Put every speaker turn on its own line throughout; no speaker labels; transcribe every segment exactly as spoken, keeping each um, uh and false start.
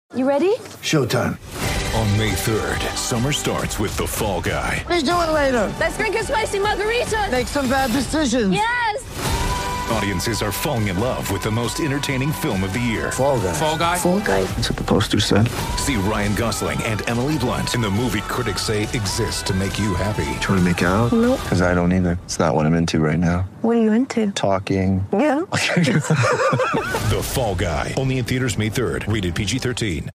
You ready?
Showtime.
On May third, summer starts with The Fall Guy.
Let's do it later.
Let's drink a spicy margarita.
Make some bad decisions.
Yes!
Audiences are falling in love with the most entertaining film of the year.
Fall Guy.
Fall Guy?
Fall Guy.
That's what the poster said.
See Ryan Gosling and Emily Blunt in the movie critics say exists to make you happy.
Trying to make it out?
Nope.
Because I don't either. It's not what I'm into right now.
What are you into?
Talking.
Yeah.
The Fall Guy. Only in theaters May third. Rated P G thirteen.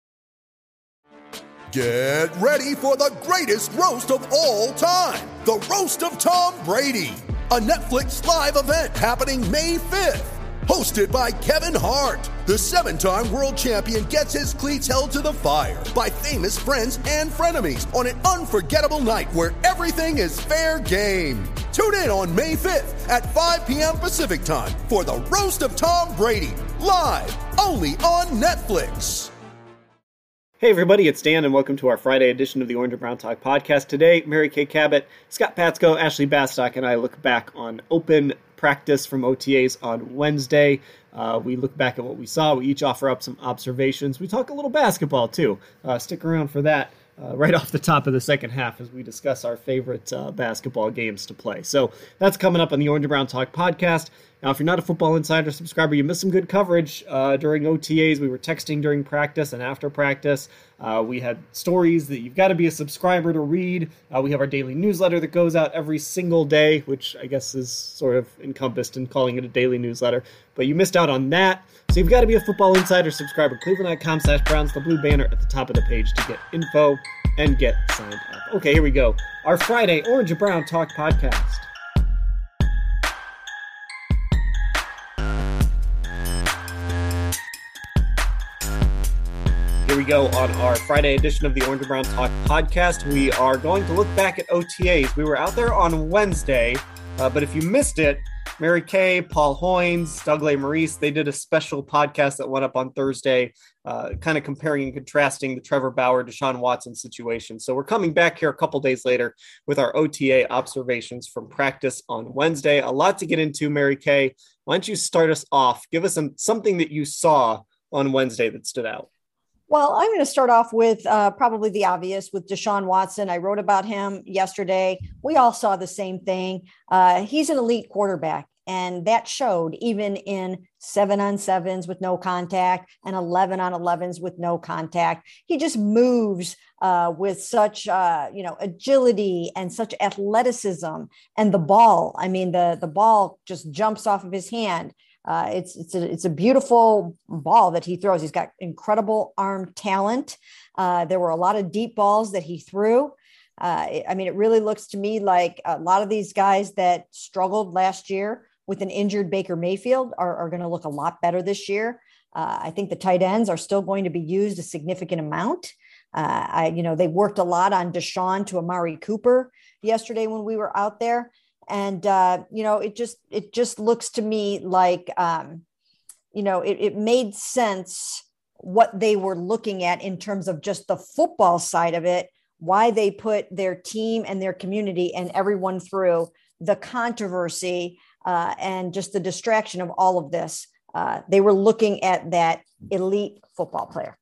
Get ready for the greatest roast of all time. The Roast of Tom Brady. A Netflix live event happening May fifth. Hosted by Kevin Hart. The seven-time world champion gets his cleats held to the fire by famous friends and frenemies on an unforgettable night where everything is fair game. Tune in on May fifth at five p.m. Pacific time for the Roast of Tom Brady. Live only on Netflix.
Hey everybody, it's Dan and welcome to our Friday edition of the Orange and Brown Talk podcast. Today, Mary Kay Cabot, Scott Patsko, Ashley Bastock, and I look back on open practice from O T As on Wednesday. Uh, we look back at what we saw. We each offer up some observations. We talk a little basketball too. Uh, stick around for that uh, right off the top of the second half as we discuss our favorite uh, basketball games to play. So that's coming up on the Orange and Brown Talk podcast. Now, if you're not a Football Insider subscriber, you missed some good coverage uh, during O T As. We were texting during practice and after practice. Uh, we had stories that you've got to be a subscriber to read. Uh, we have our daily newsletter that goes out every single day, which I guess is sort of encompassed in calling it a daily newsletter. But you missed out on that. So you've got to be a Football Insider subscriber. Cleveland.com slash Browns, the blue banner at the top of the page to get info and get signed up. Okay, here we go. Our Friday Orange and Brown Talk podcast. Here we go on our Friday edition of the Orange and Brown Talk podcast. We are going to look back at O T As. We were out there on Wednesday, uh, but if you missed it, Mary Kay, Paul Hoynes, Doug Maurice, they did a special podcast that went up on Thursday, uh, kind of comparing and contrasting the Trevor Bauer, Deshaun Watson situation. So we're coming back here a couple days later with our O T A observations from practice on Wednesday. A lot to get into, Mary Kay. Why don't you start us off? Give us some, something that you saw on Wednesday that stood out.
Well, I'm going to start off with uh, probably the obvious with Deshaun Watson. I wrote about him yesterday. We all saw the same thing. Uh, he's an elite quarterback, and that showed even in seven on sevens with no contact and eleven on elevens with no contact. He just moves uh, with such, uh, you know, agility and such athleticism. And the ball, I mean, the, the ball just jumps off of his hand. Uh, it's it's a it's a beautiful ball that he throws. He's got incredible arm talent. Uh, there were a lot of deep balls that he threw. Uh, I mean, it really looks to me like a lot of these guys that struggled last year with an injured Baker Mayfield are, are going to look a lot better this year. Uh, I think the tight ends are still going to be used a significant amount. Uh, I, you know, they worked a lot on Deshaun to Amari Cooper yesterday when we were out there. And, uh, you know, it just it just looks to me like, um, you know, it, it made sense what they were looking at in terms of just the football side of it, why they put their team and their community and everyone through the controversy uh, and just the distraction of all of this. Uh, they were looking at that elite football player.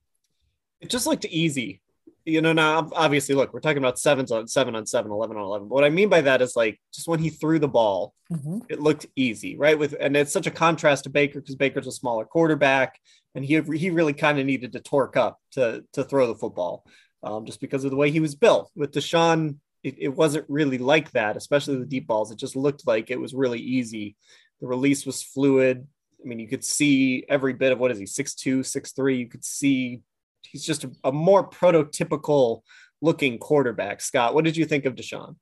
It just looked easy. You know, now obviously, look, we're talking about sevens on seven on seven, eleven on eleven. But what I mean by that is like just when he threw the ball, mm-hmm. it looked easy, right? With and it's such a contrast to Baker because Baker's a smaller quarterback, and he he really kind of needed to torque up to to throw the football, um, just because of the way he was built. With Deshaun, it, it wasn't really like that, especially the deep balls. It just looked like it was really easy. The release was fluid. I mean, you could see every bit of what is he six two, six three. You could see. He's just a, a more prototypical looking quarterback. Scott, what did you think of Deshaun?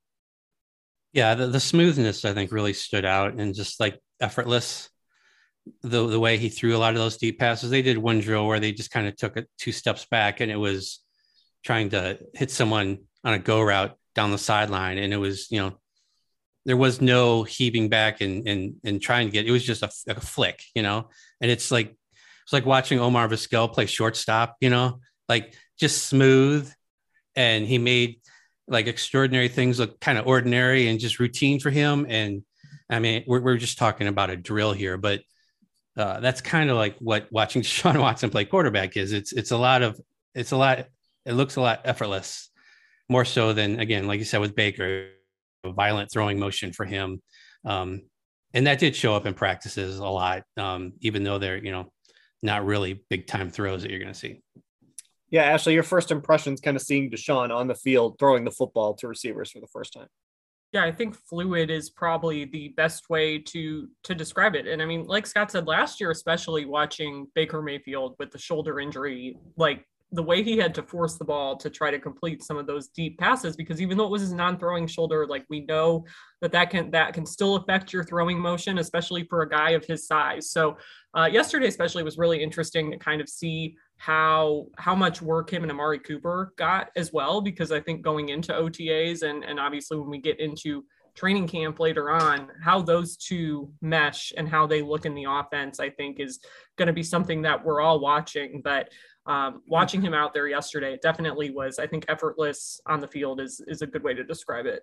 Yeah, the, the smoothness, I think, really stood out and just like effortless. The, the way he threw a lot of those deep passes. They did one drill where they just kind of took it two steps back and it was trying to hit someone on a go route down the sideline. And it was, you know, there was no heaving back and and and trying to get, it was just a, a flick, you know, and it's like, it's like watching Omar Vizquel play shortstop, you know, like just smooth. And he made like extraordinary things look kind of ordinary and just routine for him. And I mean, we're, we're just talking about a drill here, but uh, that's kind of like what watching Deshaun Watson play quarterback is. It's it's a lot of it's a lot. It looks a lot effortless, more so than, again, like you said with Baker, a violent throwing motion for him, um, and that did show up in practices a lot, um, even though they're you know not really big time throws that you're going to see.
Yeah, Ashley, your first impressions kind of seeing Deshaun on the field throwing the football to receivers for the first time.
Yeah, I think fluid is probably the best way to to describe it. And I mean, like Scott said, last year, especially watching Baker Mayfield with the shoulder injury, like the way he had to force the ball to try to complete some of those deep passes, because even though it was his non-throwing shoulder, like we know that that can that can still affect your throwing motion, especially for a guy of his size. So uh, yesterday especially was really interesting to kind of see how how much work him and Amari Cooper got as well, because I think going into O T As and, and obviously when we get into training camp later on, how those two mesh and how they look in the offense, I think is going to be something that we're all watching. But um, watching him out there yesterday, it definitely was, I think, effortless on the field is is a good way to describe it.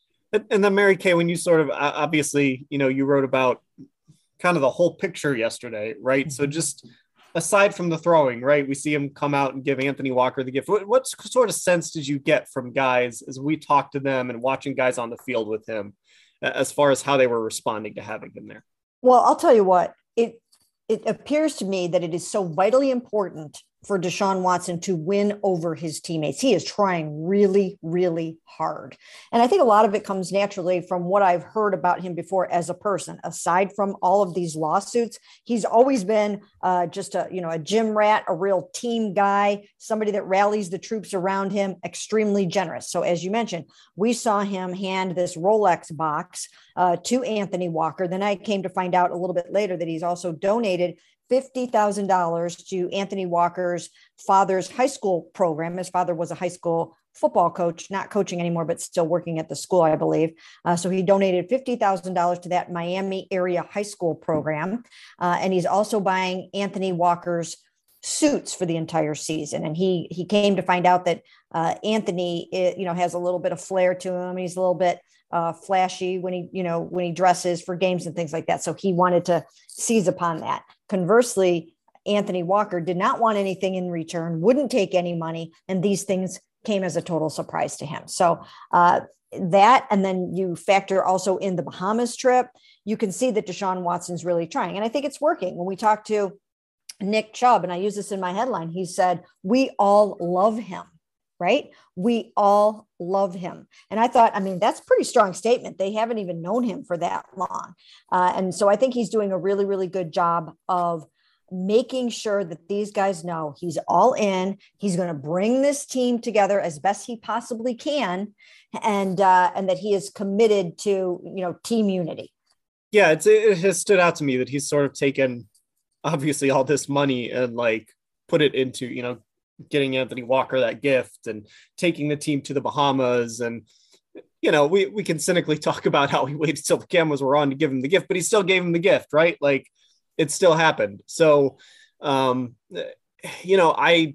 And then Mary Kay, when you sort of, obviously, you know, you wrote about kind of the whole picture yesterday, right? Mm-hmm. So just aside from the throwing, right, we see him come out and give Anthony Walker the gift. What, what sort of sense did you get from guys as we talked to them and watching guys on the field with him, as far as how they were responding to having him there?
Well, I'll tell you what, it it appears to me that it is so vitally important for Deshaun Watson to win over his teammates. He is trying really, really hard. And I think a lot of it comes naturally from what I've heard about him before as a person. Aside from all of these lawsuits, he's always been uh, just a, you know, a gym rat, a real team guy, somebody that rallies the troops around him, extremely generous. So as you mentioned, we saw him hand this Rolex box uh, to Anthony Walker. Then I came to find out a little bit later that he's also donated fifty thousand dollars to Anthony Walker's father's high school program. His father was a high school football coach, not coaching anymore, but still working at the school, I believe. Uh, so he donated fifty thousand dollars to that Miami area high school program. Uh, and he's also buying Anthony Walker's suits for the entire season. And he he came to find out that uh, Anthony, it, you know, has a little bit of flair to him. He's a little bit uh, flashy when he, you know, when he dresses for games and things like that. So he wanted to seize upon that. Conversely, Anthony Walker did not want anything in return, wouldn't take any money, and these things came as a total surprise to him. So uh, that, and then you factor also in the Bahamas trip, you can see that Deshaun Watson's really trying. And I think it's working. When we talk to Nick Chubb, and I use this in my headline, he said, we all love him, right? We all love him. And I thought, I mean, that's a pretty strong statement. They haven't even known him for that long. Uh, and so I think he's doing a really, really good job of making sure that these guys know he's all in. He's going to bring this team together as best he possibly can. And, uh, and that he is committed to, you know, team unity.
Yeah, it's, it has stood out to me that he's sort of taken obviously all this money and like put it into, you know, getting Anthony Walker that gift and taking the team to the Bahamas. And, you know, we, we can cynically talk about how he waited till the cameras were on to give him the gift, but he still gave him the gift, right? Like it still happened. So, um, you know, I,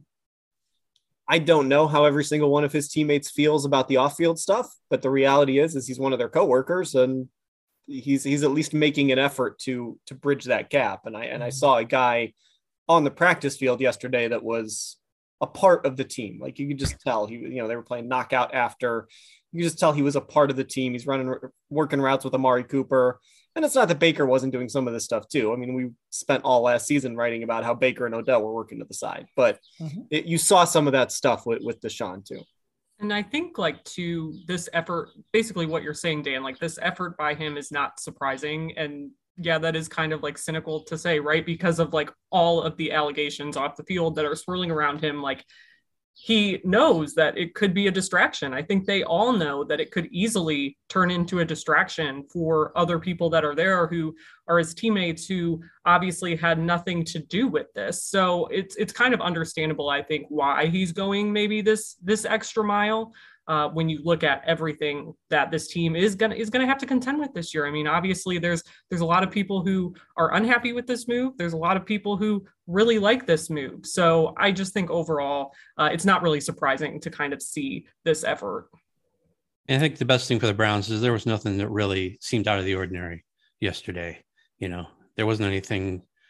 I don't know how every single one of his teammates feels about the off-field stuff, but the reality is, is he's one of their coworkers and he's, he's at least making an effort to, to bridge that gap. And I, and I saw a guy on the practice field yesterday that was a part of the team. Like you could just tell he, you know, they were playing knockout after. You could just tell he was a part of the team. He's running, working routes with Amari Cooper. And it's not that Baker wasn't doing some of this stuff too. I mean, we spent all last season writing about how Baker and Odell were working to the side, but mm-hmm. it, you saw some of that stuff with, with Deshaun too.
And I think like to this effort, basically what you're saying, Dan, like this effort by him is not surprising. And yeah, that is kind of like cynical to say, right? Because of like all of the allegations off the field that are swirling around him. Like he knows that it could be a distraction. I think they all know that it could easily turn into a distraction for other people that are there who are his teammates who obviously had nothing to do with this. So it's it's kind of understandable, I think, why he's going maybe this this extra mile. Uh, when you look at everything that this team is gonna is gonna have to contend with this year. I mean, obviously, there's there's a lot of people who are unhappy with this move. There's a lot of people who really like this move. So I just think overall, uh, it's not really surprising to kind of see this effort.
And I think the best thing for the Browns is there was nothing that really seemed out of the ordinary yesterday. You know, there wasn't anything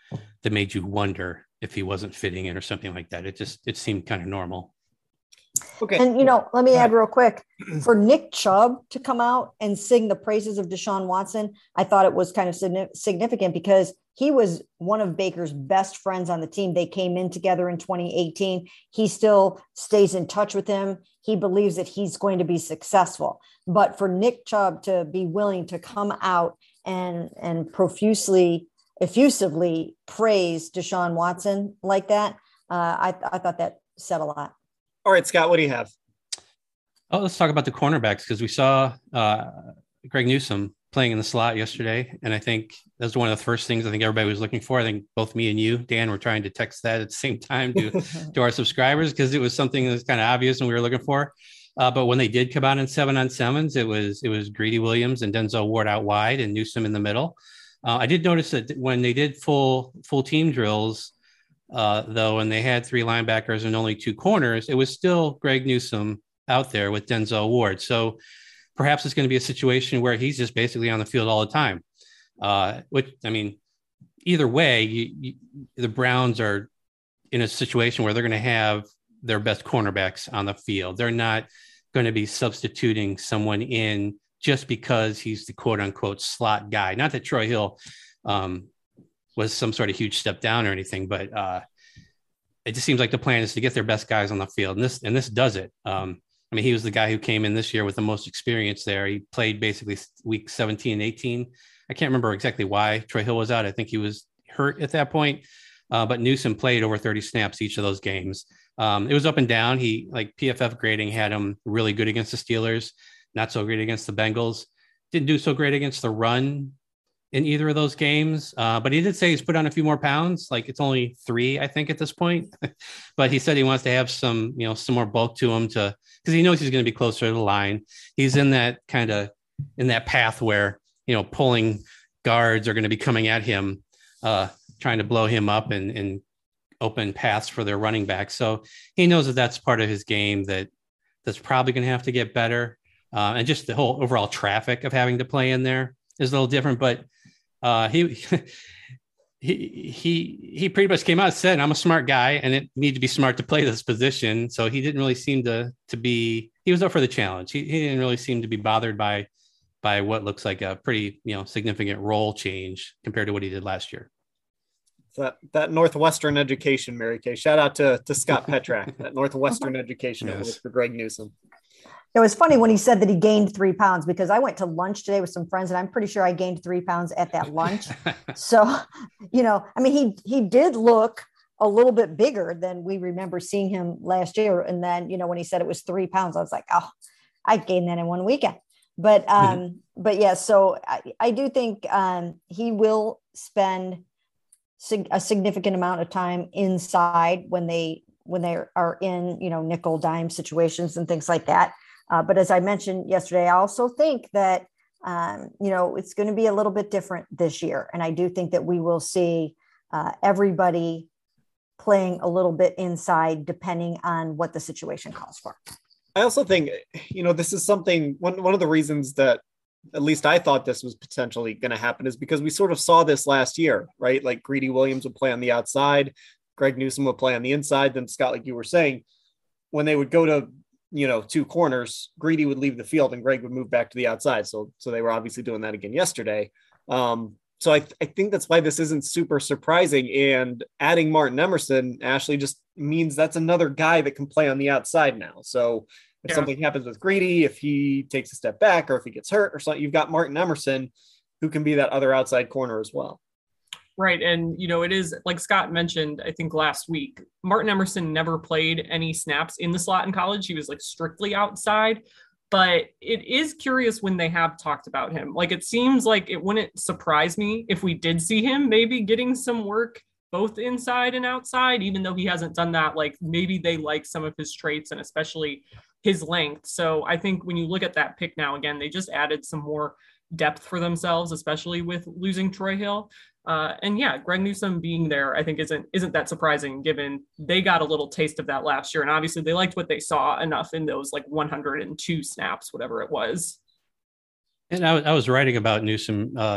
that made you wonder if he wasn't fitting in or something like that. It just, it seemed kind of normal.
Okay.
And, you know, let me add real quick, for Nick Chubb to come out and sing the praises of Deshaun Watson, I thought it was kind of significant because he was one of Baker's best friends on the team. They came in together in twenty eighteen. He still stays in touch with him. He believes that he's going to be successful. But for Nick Chubb to be willing to come out and, and profusely, effusively praise Deshaun Watson like that, uh, I, I thought that said a lot.
All right, Scott, what do you have?
Oh, let's talk about the cornerbacks because we saw uh, Greg Newsome playing in the slot yesterday. And I think that's one of the first things I think everybody was looking for. I think both me and you, Dan, were trying to text that at the same time to, to our subscribers because it was something that was kind of obvious and we were looking for. Uh, but when they did come out in seven on sevens, it was it was Greedy Williams and Denzel Ward out wide and Newsome in the middle. Uh, I did notice that when they did full full team drills, Uh, though, and they had three linebackers and only two corners, it was still Greg Newsome out there with Denzel Ward. So perhaps it's going to be a situation where he's just basically on the field all the time. Uh, which, I mean, either way, you, you, the Browns are in a situation where they're going to have their best cornerbacks on the field. They're not going to be substituting someone in just because he's the quote unquote slot guy. Not that Troy Hill, um, was some sort of huge step down or anything, but uh, it just seems like the plan is to get their best guys on the field. And this, and this does it. Um, I mean, he was the guy who came in this year with the most experience there. He played basically week seventeen and eighteen. I can't remember exactly why Troy Hill was out. I think he was hurt at that point, uh, but Newsome played over thirty snaps each of those games. Um, it was up and down. He like P F F grading had him really good against the Steelers, not so great against the Bengals. Didn't do so great against the run in either of those games. Uh, but he did say he's put on a few more pounds. Like it's only three, I think at this point, but he said he wants to have some, you know, some more bulk to him to, cause he knows he's going to be closer to the line. He's in that kind of in that path where, you know, pulling guards are going to be coming at him, uh, trying to blow him up and, and open paths for their running back. So he knows that that's part of his game that that's probably going to have to get better. Uh, and just the whole overall traffic of having to play in there is a little different, but Uh, he he he he pretty much came out and said, "I'm a smart guy, and it need to be smart to play this position." So he didn't really seem to to be. He was up for the challenge. He he didn't really seem to be bothered by by what looks like a pretty you know significant role change compared to what he did last year.
That that Northwestern education, Mary Kay. Shout out to to Scott Petrak. That Northwestern education yes. for Greg Newsome.
It was funny when he said that he gained three pounds because I went to lunch today with some friends and I'm pretty sure I gained three pounds at that lunch. So, you know, I mean, he, he did look a little bit bigger than we remember seeing him last year. And then, you know, when he said it was three pounds, I was like, oh, I gained that in one weekend. But, um, mm-hmm. but yeah, so I, I do think um, he will spend sig- a significant amount of time inside when they, when they are in, you know, nickel dime situations and things like that. Uh, but as I mentioned yesterday, I also think that, um, you know, it's going to be a little bit different this year. And I do think that we will see uh, everybody playing a little bit inside, depending on what the situation calls for.
I also think, you know, this is something, one, one of the reasons that at least I thought this was potentially going to happen is because we sort of saw this last year, right? Like Greedy Williams would play on the outside, Greg Newsome would play on the inside. Then Scott, like you were saying, when they would go to, you know, two corners, Greedy would leave the field and Greg would move back to the outside. So, so they were obviously doing that again yesterday. Um, so I, th- I think that's why this isn't super surprising. And adding Martin Emerson, Ashley, just means that's another guy that can play on the outside now. So if yeah. something happens with Greedy, if he takes a step back or if he gets hurt or something, you've got Martin Emerson who can be that other outside corner as well.
Right. And, you know, it is like Scott mentioned, I think last week, Martin Emerson never played any snaps in the slot in college. He was like strictly outside, but it is curious when they have talked about him. Like, it seems like it wouldn't surprise me if we did see him maybe getting some work both inside and outside, even though he hasn't done that. Like maybe they like some of his traits and especially his length. So I think when you look at that pick now, again, they just added some more depth for themselves, especially with losing Troy Hill. Uh, and yeah, Greg Newsome being there, I think isn't isn't that surprising given they got a little taste of that last year. And obviously they liked what they saw enough in those like one hundred two snaps, whatever it was.
And I, I was writing about Newsome uh,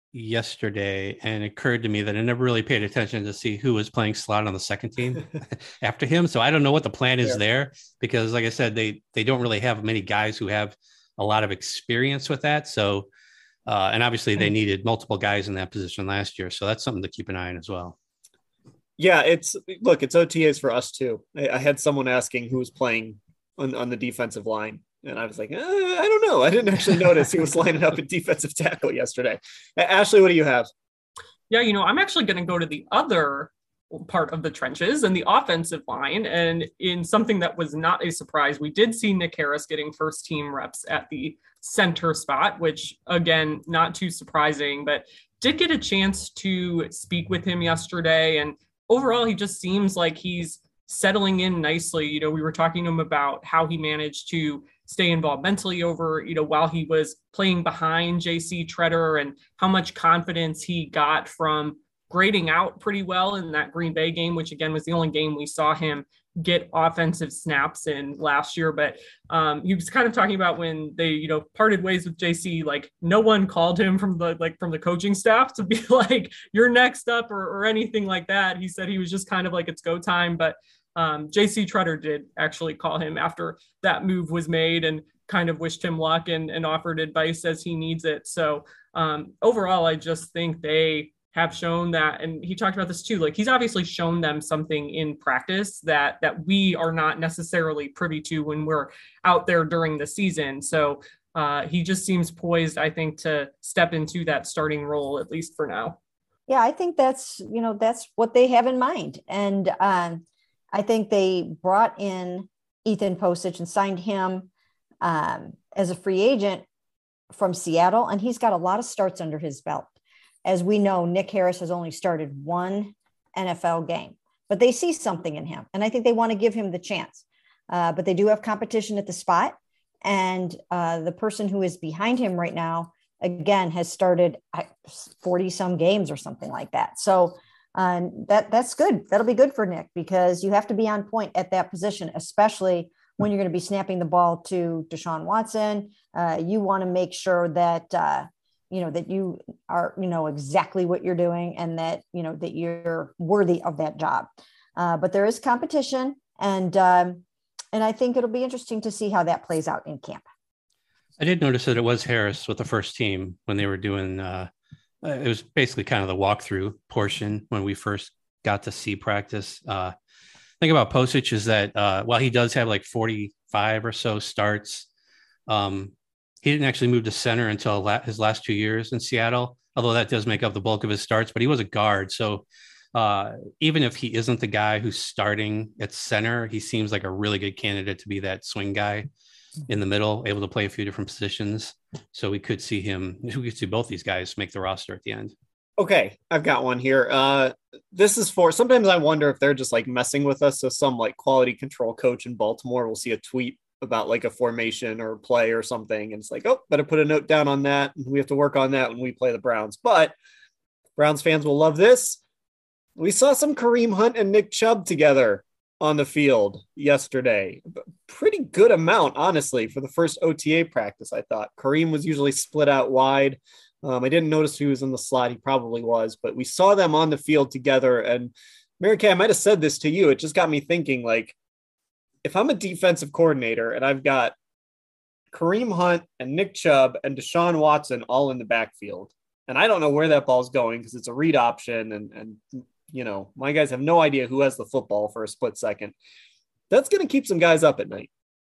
yesterday, and it occurred to me that I never really paid attention to see who was playing slot on the second team after him. So I don't know what the plan is yeah. there, because like I said, they, they don't really have many guys who have a lot of experience with that. So, uh, and obviously they needed multiple guys in that position last year. So that's something to keep an eye on as well.
Yeah, it's look, it's O T As for us too. I, I had someone asking who was playing on, on the defensive line. And I was like, eh, I don't know. I didn't actually notice he was lining up at defensive tackle yesterday. Ashley, what do you have?
Yeah, you know, I'm actually going to go to the other part of the trenches and the offensive line. And in something that was not a surprise, we did see Nick Harris getting first team reps at the center spot, which again, not too surprising, but did get a chance to speak with him yesterday. And overall, he just seems like he's settling in nicely. You know, we were talking to him about how he managed to stay involved mentally over, you know, while he was playing behind J C Treader, and how much confidence he got from grading out pretty well in that Green Bay game, which again was the only game we saw him get offensive snaps in last year. But um, he was kind of talking about when they, you know, parted ways with J C, like no one called him from the, like from the coaching staff to be like, you're next up or, or anything like that. He said he was just kind of like, it's go time. But Um, J C Treader did actually call him after that move was made and kind of wished him luck and, and offered advice as he needs it. So um, overall, I just think they have shown that, and he talked about this too, like he's obviously shown them something in practice that that we are not necessarily privy to when we're out there during the season. So uh, he just seems poised, I think, to step into that starting role, at least for now.
Yeah, I think that's, you know, that's what they have in mind. And um, I think they brought in Ethan Posich and signed him um, as a free agent from Seattle, and he's got a lot of starts under his belt. As we know, Nick Harris has only started one N F L game, but they see something in him, and I think they want to give him the chance. Uh, but they do have competition at the spot, and uh, the person who is behind him right now, again, has started forty some games or something like that. So uh, that that's good. That'll be good for Nick, because you have to be on point at that position, especially when you're going to be snapping the ball to Deshaun Watson. Uh, you want to make sure that, uh, you know, that you are, you know, exactly what you're doing, and that, you know, that you're worthy of that job. Uh, but there is competition, and, um, and I think it'll be interesting to see how that plays out in camp.
I did notice that it was Harris with the first team when they were doing, uh, it was basically kind of the walkthrough portion when we first got to see practice. Uh, thing about Posich is that uh, while he does have like forty-five or so starts, um, he didn't actually move to center until la- his last two years in Seattle, although that does make up the bulk of his starts, but he was a guard. So uh, even if he isn't the guy who's starting at center, he seems like a really good candidate to be that swing guy in the middle, able to play a few different positions. So we could see him, we could see both these guys make the roster at the end.
Okay, I've got one here. Uh, this is for, sometimes I wonder if they're just like messing with us. So some like quality control coach in Baltimore will see a tweet about like a formation or play or something, and it's like, oh, better put a note down on that. We have to work on that when we play the Browns. But Browns fans will love this. We saw some Kareem Hunt and Nick Chubb together on the field yesterday. Pretty good amount, honestly, for the first O T A practice, I thought. Kareem was usually split out wide. Um, I didn't notice who was in the slot. He probably was, but we saw them on the field together. And Mary Kay, I might have said this to you. It just got me thinking, like, if I'm a defensive coordinator and I've got Kareem Hunt and Nick Chubb and Deshaun Watson all in the backfield, and I don't know where that ball's going because it's a read option, and, and, you know, my guys have no idea who has the football for a split second, that's going to keep some guys up at night.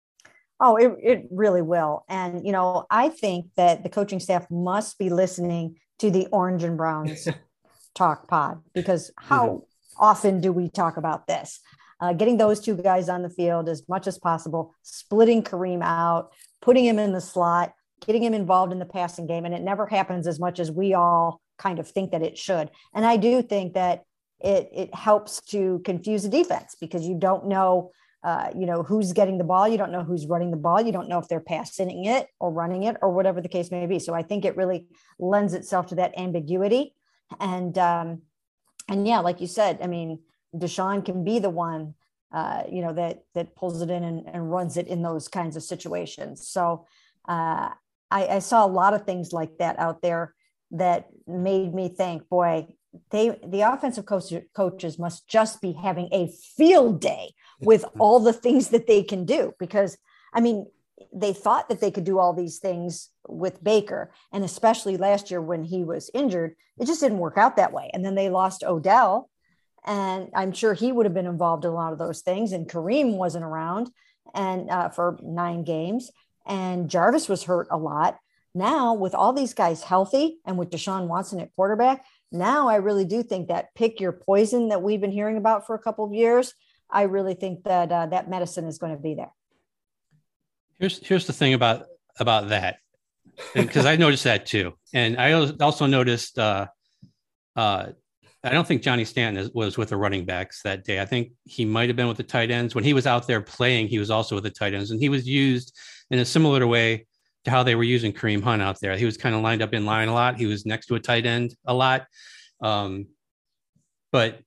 Oh, it, it really will. And, you know, I think that the coaching staff must be listening to the Orange and Browns talk pod, because how mm-hmm. often do we talk about this? Uh, getting those two guys on the field as much as possible, splitting Kareem out, putting him in the slot, getting him involved in the passing game. And it never happens as much as we all kind of think that it should. And I do think that it, it helps to confuse the defense, because you don't know Uh, you know, who's getting the ball. You don't know who's running the ball. You don't know if they're passing it or running it or whatever the case may be. So I think it really lends itself to that ambiguity. And, um, and yeah, like you said, I mean, Deshaun can be the one, uh, you know, that, that pulls it in and, and runs it in those kinds of situations. So uh, I, I saw a lot of things like that out there. that made me think, boy, they the offensive coach, coaches must just be having a field day with all the things that they can do. Because, I mean, they thought that they could do all these things with Baker. And especially last year when he was injured, it just didn't work out that way. And then they lost Odell. And I'm sure he would have been involved in a lot of those things. And Kareem wasn't around and uh, for nine games. And Jarvis was hurt a lot. Now, with all these guys healthy and with Deshaun Watson at quarterback, now I really do think that pick your poison that we've been hearing about for a couple of years, I really think that uh, that medicine is going to be there.
Here's here's the thing about about that, because I noticed that too, and I also noticed. Uh, uh, I don't think Johnny Stanton is, was with the running backs that day. I think he might have been with the tight ends when he was out there playing. He was also with the tight ends, and he was used in a similar way to how they were using Kareem Hunt out there. He was kind of lined up in line a lot. He was next to a tight end a lot, um, but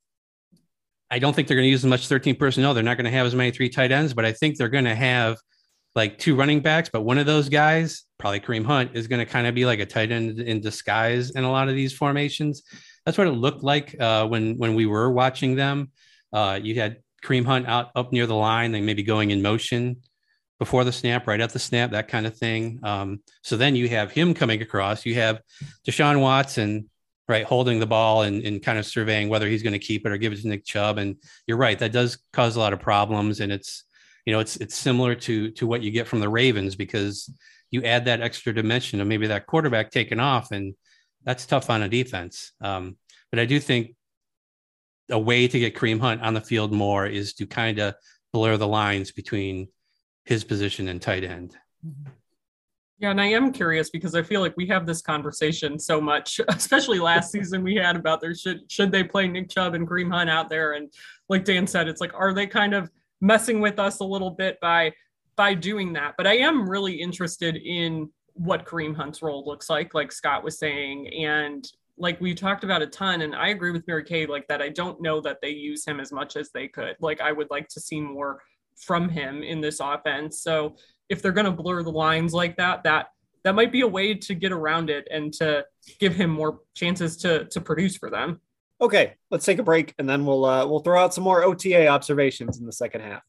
I don't think they're going to use as much thirteen personnel. They're not going to have as many three tight ends, but I think they're going to have like two running backs, but one of those guys, probably Kareem Hunt, is going to kind of be like a tight end in disguise in a lot of these formations. That's what it looked like uh, when when we were watching them. Uh, you had Kareem Hunt out up near the line, they maybe going in motion before the snap, right at the snap, that kind of thing. Um, so then you have him coming across. You have Deshaun Watson, right, holding the ball and, and kind of surveying whether he's going to keep it or give it to Nick Chubb. And you're right, that does cause a lot of problems. And it's, you know, it's it's similar to to what you get from the Ravens, because you add that extra dimension of maybe that quarterback taking off, and that's tough on a defense. Um, but I do think a way to get Kareem Hunt on the field more is to kind of blur the lines between his position and tight end.
Yeah, and I am curious because I feel like we have this conversation so much, especially last season we had about there should should they play Nick Chubb and Kareem Hunt out there, and like Dan said, it's like, are they kind of messing with us a little bit by by doing that? But I am really interested in what Kareem Hunt's role looks like, like Scott was saying, and like we talked about a ton, and I agree with Mary Kay, like that I don't know that they use him as much as they could. Like I would like to see more from him in this offense. So if they're going to blur the lines like that, that that might be a way to get around it and to give him more chances to to produce for them.
Okay, let's take a break, and then we'll uh, we'll throw out some more O T A observations in the second half.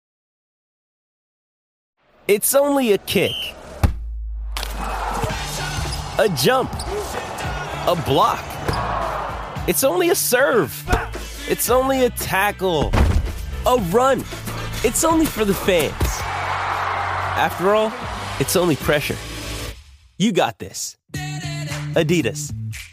It's only a kick, a jump, a block. It's only a serve. It's only a tackle, a run. It's only for the fans. After all, it's only pressure. You got this. Adidas.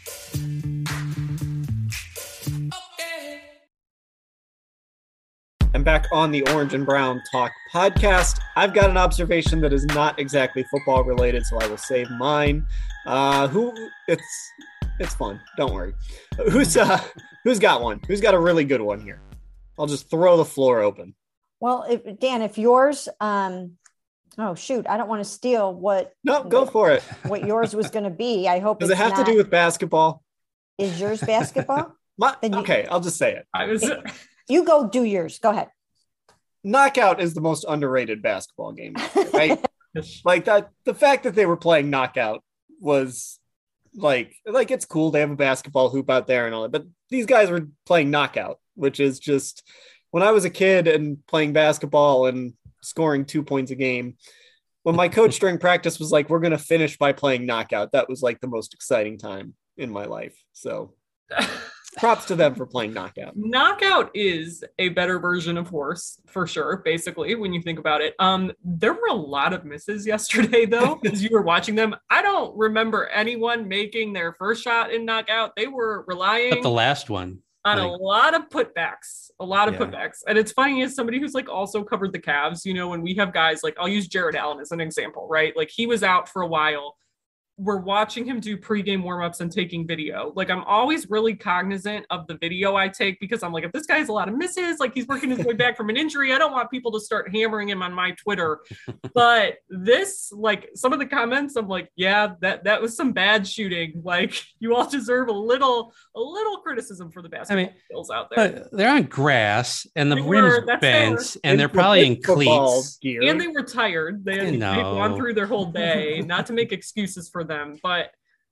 I'm back on the Orange and Brown Talk podcast. I've got an observation that is not exactly football related, so I will save mine. Uh, who it's it's fun. Don't worry. Who's uh who's got one? Who's got a really good one here? I'll just throw the floor open.
Well, if, Dan, if yours, um, oh shoot, I don't want to steal what.
No, go for it.
What yours was going to be. I hope.
Does
it's
it have
not,
to do with basketball?
Is yours basketball?
My,
you,
okay, I'll just say it.
I was.
You go do yours. Go ahead.
Knockout is the most underrated basketball game, right? Like that. The fact that they were playing Knockout was like, like it's cool. They have a basketball hoop out there and all that, but these guys were playing Knockout, which is just. When I was a kid and playing basketball and scoring two points a game, when my coach during practice was like, we're going to finish by playing Knockout, that was like the most exciting time in my life. So props to them for playing Knockout.
Knockout is a better version of horse, for sure, basically, when you think about it. Um, there were a lot of misses yesterday, though, as you were watching them. I don't remember anyone making their first shot in Knockout. They were relying
but the last one.
on
like,
a lot of putbacks, a lot of
yeah.
putbacks. And it's funny as somebody who's like also covered the Cavs, you know, when we have guys like, I'll use Jared Allen as an example, right? Like he was out for a while. We're watching him do pregame warmups and taking video. Like I'm always really cognizant of the video I take because I'm like, if this guy has a lot of misses, like he's working his way back from an injury, I don't want people to start hammering him on my Twitter. But this, like some of the comments, I'm like, yeah, that that was some bad shooting. Like you all deserve a little, a little criticism for the basketball I mean, skills out there.
They're on grass and the
they
rim's
were,
bent, and they're probably in cleats.
Gear.
And they were tired. They had they'd gone through their whole day. Not to make excuses for them, but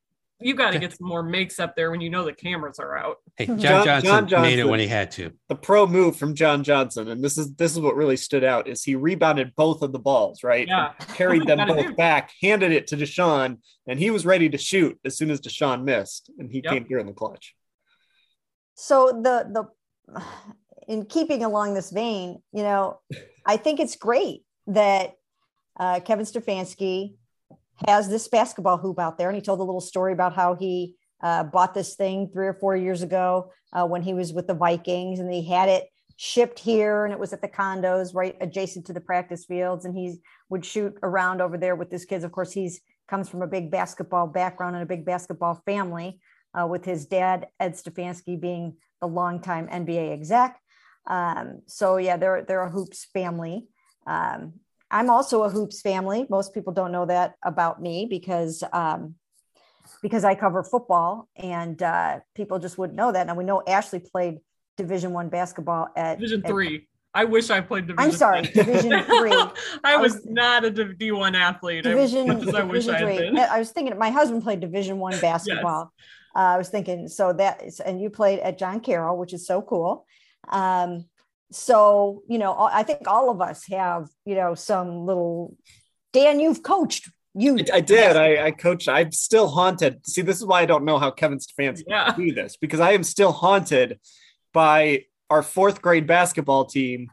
you got to get some more makes up there when you know the cameras are out.
Hey, John,
John-
Johnson,
John Johnson.
made it when he had to.
The pro move from John Johnson, and this is this is what really stood out, is he rebounded both of the balls, right?
Yeah.
And carried them
Gotta
both
do.
back, handed it to Deshaun, and he was ready to shoot as soon as Deshaun missed, and he
Yep.
came through in the clutch.
So the the in keeping along this vein, you know, I think it's great that uh, Kevin Stefanski has this basketball hoop out there, and he told a little story about how he uh, bought this thing three or four years ago uh, when he was with the Vikings, and he had it shipped here, and it was at the condos right adjacent to the practice fields, and he would shoot around over there with his kids. Of course, he's comes from a big basketball background and a big basketball family, uh, with his dad, Ed Stefanski, being the longtime N B A exec. Um, so yeah, they're, they're a hoops family. Um, I'm also a hoops family. Most people don't know that about me because, um, because I cover football, and uh, people just wouldn't know that. And we know Ashley played Division One basketball at
Division
at-
three. I wish I played Division.
I'm sorry,
three.
Division three.
I,
I
was,
was-
not a D one athlete.
Division,
as much as I wish
Division
I had
three.
been.
I was thinking my husband played Division One basketball. Uh, I was thinking, so that is, and you played at John Carroll, which is so cool. Um, so, you know, I think all of us have, you know, some little, Dan, you've coached you.
I, I did. I, I coached. I'm still haunted. See, this is why I don't know how Kevin Stefanski
Yeah.
can do this, because I am still haunted by our fourth grade basketball team,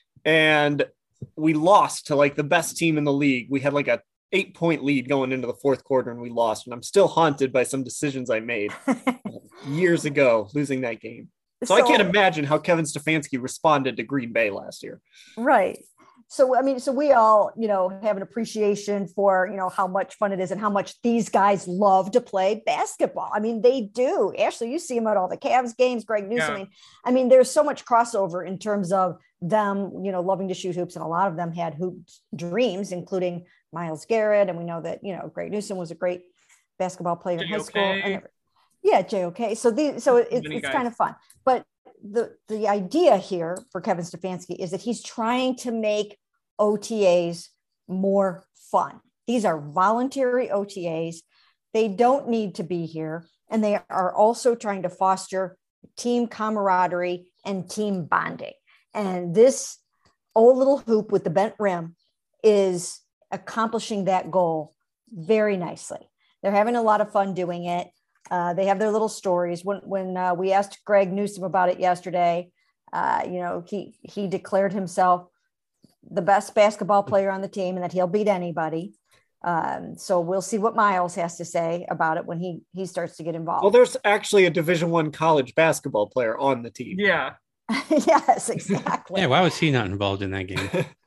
and we lost to like the best team in the league. We had like a eight point lead going into the fourth quarter, and we lost. And I'm still haunted by some decisions I made years ago, losing that game. So, I can't imagine how Kevin Stefanski responded to Green Bay last year.
Right. So, I mean, so we all, you know, have an appreciation for, you know, how much fun it is and how much these guys love to play basketball. I mean, they do. Ashley, you see them at all the Cavs games, Greg Newsome.
Yeah.
I mean, I mean, there's so much crossover in terms of them, you know, loving to shoot hoops. And a lot of them had hoop dreams, including Myles Garrett. And we know that, you know, Greg Newsome was a great basketball player in high school. And every- yeah, J O K. So the so it, it's,
Many
it's
guys.
kind of fun. But the the idea here for Kevin Stefanski is that he's trying to make O T As more fun. These are voluntary O T As. They don't need to be here. And they are also trying to foster team camaraderie and team bonding. And this old little hoop with the bent rim is accomplishing that goal very nicely. They're having a lot of fun doing it. Uh, they have their little stories. When when uh, we asked Greg Newsome about it yesterday, uh, you know, he he declared himself the best basketball player on the team and that he'll beat anybody. Um, so we'll see what Myles has to say about it when he he starts to get involved.
Well, there's actually a Division One college basketball player on the team.
Yeah.
Yes, exactly.
Yeah, why was he not involved in that game?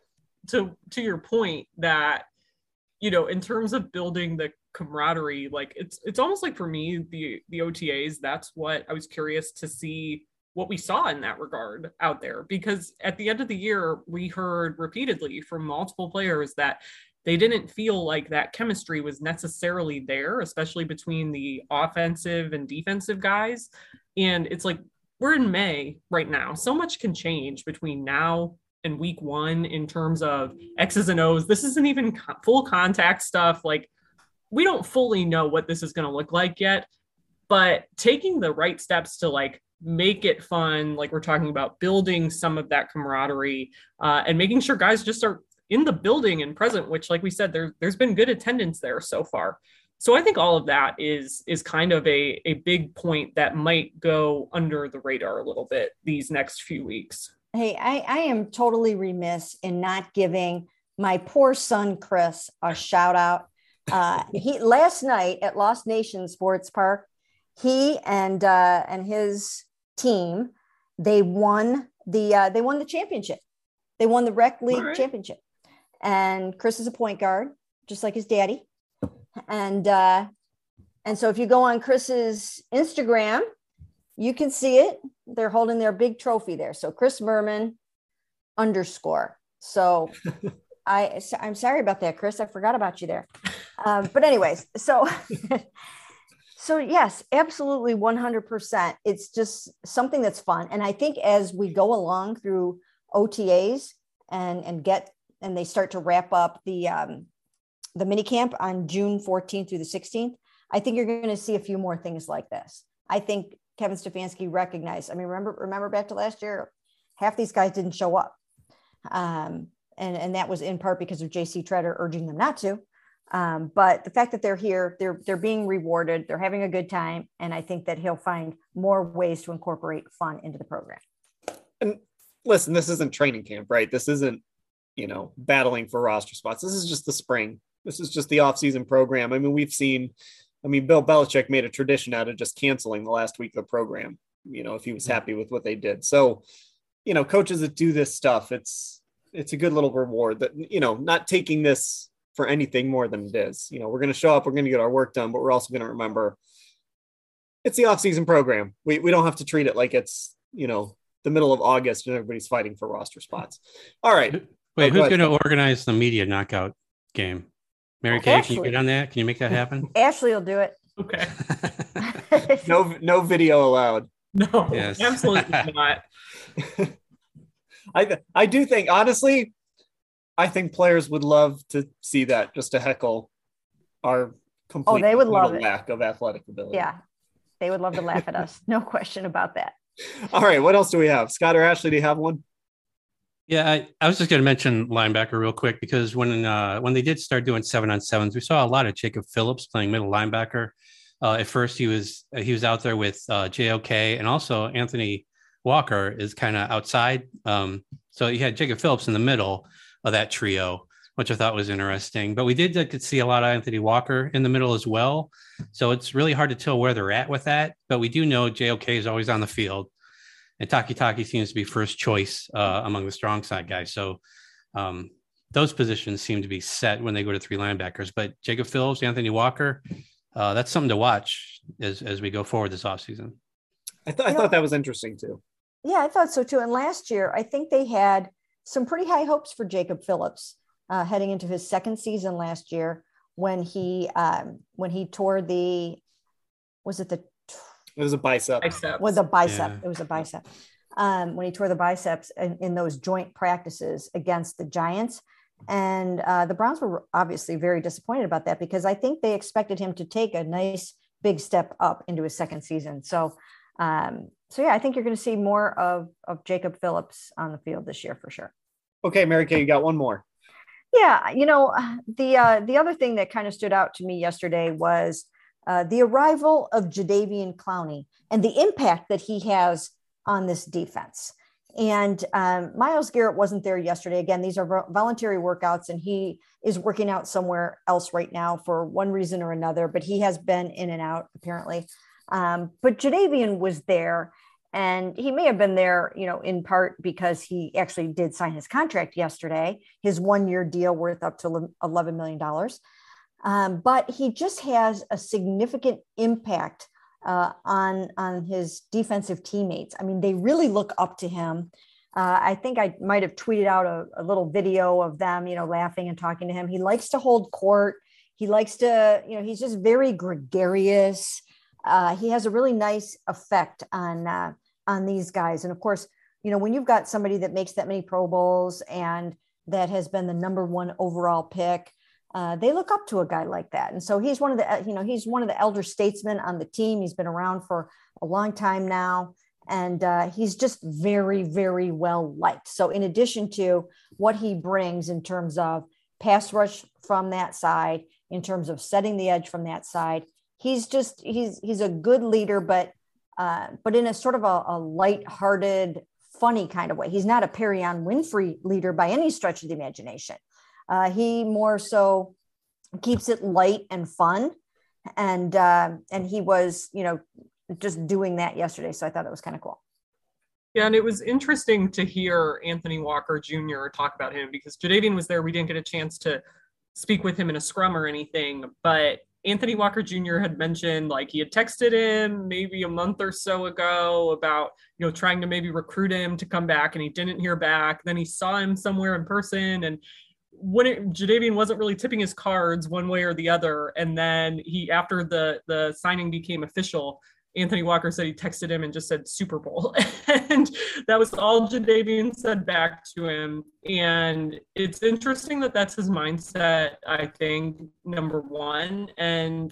to to your point that, you know, in terms of building the camaraderie, like it's it's almost like for me, the the O T As, that's what I was curious to see what we saw in that regard out there, because at the end of the year, we heard repeatedly from multiple players that they didn't feel like that chemistry was necessarily there, especially between the offensive and defensive guys. And it's like, we're in May right now. So much can change between now and week one in terms of X's and O's. This isn't even co- full contact stuff. Like, we don't fully know what this is going to look like yet, but taking the right steps to like make it fun, like we're talking about building some of that camaraderie uh, and making sure guys just are in the building and present, which, like we said, there, there's been good attendance there so far. So I think all of that is is kind of a, a big point that might go under the radar a little bit these next few weeks.
Hey, I, I am totally remiss in not giving my poor son, Chris, a shout out. Uh, he last night at Lost Nation Sports Park, he and uh, and his team, they won the uh, they won the championship. They won the rec league
right.
championship. And Chris is a point guard, just like his daddy. And uh, and so if you go on Chris's Instagram, you can see it. They're holding their big trophy there. So Chris Merman underscore. So I, I'm sorry about that, Chris. I forgot about you there. Um, but anyways, so, so yes, absolutely one hundred percent. It's just something that's fun. And I think as we go along through O T As and, and get, and they start to wrap up the, um, the mini camp on June fourteenth through the sixteenth, I think you're going to see a few more things like this. I think Kevin Stefanski recognized, I mean, remember, remember back to last year, half these guys didn't show up. Um, and, and that was in part because of J C Treader urging them not to. Um, but the fact that they're here, they're, they're being rewarded, they're having a good time. And I think that he'll find more ways to incorporate fun into the program.
And listen, this isn't training camp, right? This isn't, you know, battling for roster spots. This is just the spring. This is just the offseason program. I mean, we've seen, I mean, Bill Belichick made a tradition out of just canceling the last week of the program, you know, if he was happy with what they did. So, you know, coaches that do this stuff, it's, it's a good little reward that, you know, not taking this for anything more than it is. You know, we're going to show up, we're going to get our work done, but we're also going to remember it's the offseason program. We we don't have to treat it like it's, you know, the middle of August and everybody's fighting for roster spots. All right.
Wait,
oh,
who's
go
going to organize the media knockout game? Mary Kay, can you get on that? Can you make that happen?
Ashley will do it.
Okay.
no, no video allowed.
No,
Yes.
absolutely not.
I I do think, honestly, I think players would love to see that, just to heckle our complete
Oh, they would love it.
lack of athletic ability.
Yeah. They would love to laugh at us. No question about that.
All right. What else do we have? Scott or Ashley, do you have one?
Yeah, I, I was just going to mention linebacker real quick because when uh, when they did start doing seven on sevens, we saw a lot of Jacob Phillips playing middle linebacker. Uh, at first, he was he was out there with uh, J O K, and also Anthony Walker is kind of outside. Um, so you had Jacob Phillips in the middle of that trio, which I thought was interesting. But we did uh, could see a lot of Anthony Walker in the middle as well. So it's really hard to tell where they're at with that. But we do know J O K is always on the field. And Taki Taki seems to be first choice uh, among the strong side guys. So um, those positions seem to be set when they go to three linebackers. But Jacob Phillips, Anthony Walker, uh, that's something to watch as, as we go forward this offseason.
I, th- I thought that was interesting too.
Yeah, I thought so too. And last year, I think they had some pretty high hopes for Jacob Phillips uh, heading into his second season last year when he um, when he tore the, was it the
It was a bicep.
Biceps.
Was a bicep.
Yeah.
It was a bicep. Um, when he tore the biceps in, in those joint practices against the Giants. And uh, the Browns were obviously very disappointed about that because I think they expected him to take a nice big step up into his second season. So, um, so yeah, I think you're going to see more of, of Jacob Phillips on the field this year for sure.
Okay, Mary Kay, you got one more.
Yeah. You know, the, uh, the other thing that kind of stood out to me yesterday was Uh, the arrival of Jadeveon Clowney and the impact that he has on this defense. And um, Myles Garrett wasn't there yesterday. Again, these are vo- voluntary workouts, and he is working out somewhere else right now for one reason or another, but he has been in and out apparently. Um, but Jadeveon was there, and he may have been there, you know, in part because he actually did sign his contract yesterday, his one-year deal worth up to eleven million dollars. Um, but he just has a significant impact uh, on, on his defensive teammates. I mean, they really look up to him. Uh, I think I might have tweeted out a, a little video of them, you know, laughing and talking to him. He likes to hold court. He likes to, you know, he's just very gregarious. Uh, he has a really nice effect on, uh, on these guys. And of course, you know, when you've got somebody that makes that many Pro Bowls and that has been the number one overall pick, Uh, they look up to a guy like that. And so he's one of the, you know, he's one of the elder statesmen on the team. He's been around for a long time now. And uh, he's just very, very well liked. So in addition to what he brings in terms of pass rush from that side, in terms of setting the edge from that side, he's just, he's, he's a good leader, but, uh, but in a sort of a, a lighthearted, funny kind of way. He's not a Perion Winfrey leader by any stretch of the imagination. Uh, he more so keeps it light and fun. And, uh, and he was, you know, just doing that yesterday. So I thought it was kind of cool.
Yeah, and it was interesting to hear Anthony Walker Junior talk about him because Jadeveon was there. We didn't get a chance to speak with him in a scrum or anything, but Anthony Walker Junior had mentioned like he had texted him maybe a month or so ago about, you know, trying to maybe recruit him to come back, and he didn't hear back. Then he saw him somewhere in person, and when it, Jadeveon wasn't really tipping his cards one way or the other. And then he, after the, the signing became official, Anthony Walker said he texted him and just said Super Bowl. And that was all Jadeveon said back to him. And it's interesting that that's his mindset, I think, number one. And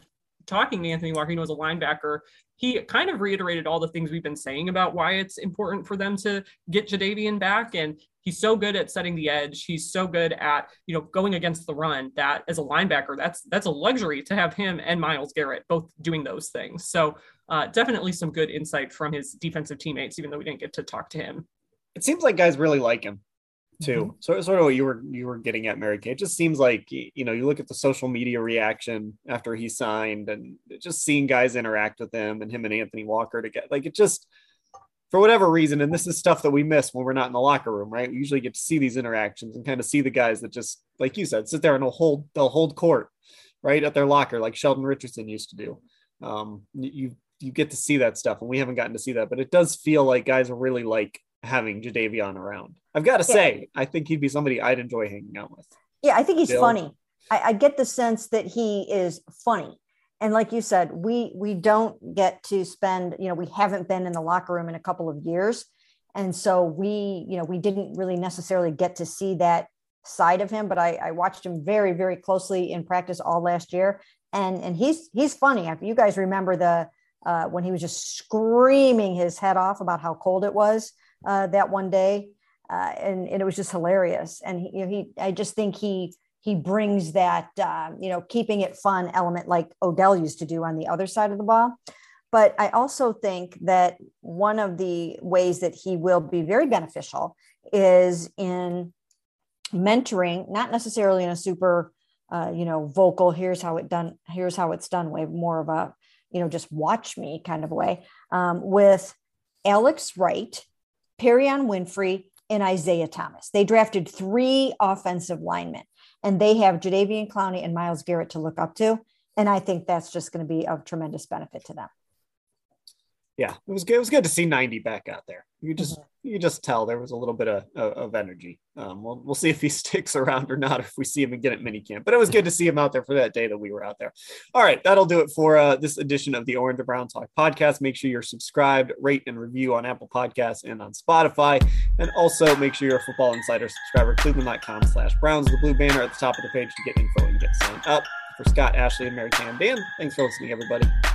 talking to Anthony Walker, you know, as a linebacker, he kind of reiterated all the things we've been saying about why it's important for them to get Jadeveon back. And he's so good at setting the edge. He's so good at, you know, going against the run that as a linebacker, that's, that's a luxury to have him and Myles Garrett both doing those things. So uh, definitely some good insight from his defensive teammates, even though we didn't get to talk to him.
It seems like guys really like him too.
Mm-hmm.
So sort of what you were, you were getting at, Mary Kay. It just seems like, you know, you look at the social media reaction after he signed and just seeing guys interact with him and him and Anthony Walker together. Like it just, for whatever reason, and this is stuff that we miss when we're not in the locker room, right? We usually get to see these interactions and kind of see the guys that just, like you said, sit there and they'll hold, they'll hold court, right, at their locker, like Sheldon Richardson used to do. Um, you you get to see that stuff, and we haven't gotten to see that, but it does feel like guys are really like having Jadeveon around. I've got to
yeah.
say, I think he'd be somebody I'd enjoy hanging out with.
Yeah, I think he's
Bill.
funny. I, I get the sense that he is funny. And like you said, we we don't get to spend, you know, we haven't been in the locker room in a couple of years. And so we, you know, we didn't really necessarily get to see that side of him, but I, I watched him very, very closely in practice all last year. And, and he's, he's funny. If you guys remember the, uh, when he was just screaming his head off about how cold it was uh, that one day. Uh, and, and it was just hilarious. And he, you know, he, I just think he, he brings that, uh, you know, keeping it fun element like Odell used to do on the other side of the ball. But I also think that one of the ways that he will be very beneficial is in mentoring, not necessarily in a super, uh, you know, vocal, here's how it done, here's how it's done way, more of a, you know, just watch me kind of way, um, with Alex Wright, Perion Winfrey, and Isaiah Thomas. They drafted three offensive linemen, and they have Jadeveon Clowney and Myles Garrett to look up to. And I think that's just going to be of tremendous benefit to them.
Yeah, it was good. It was good to see ninety back out there. You just mm-hmm. you just tell there was a little bit of, of, of energy. Um, we'll we'll see if he sticks around or not, if we see him again at minicamp. But it was good to see him out there for that day that we were out there. All right, that'll do it for uh, this edition of the Orange and Brown Talk podcast. Make sure you're subscribed, rate, and review on Apple Podcasts and on Spotify. And also make sure you're a Football Insider subscriber, cleveland.com slash Browns, the blue banner at the top of the page to get info and get signed up. For Scott, Ashley, and Mary Kay, Dan, thanks for listening, everybody.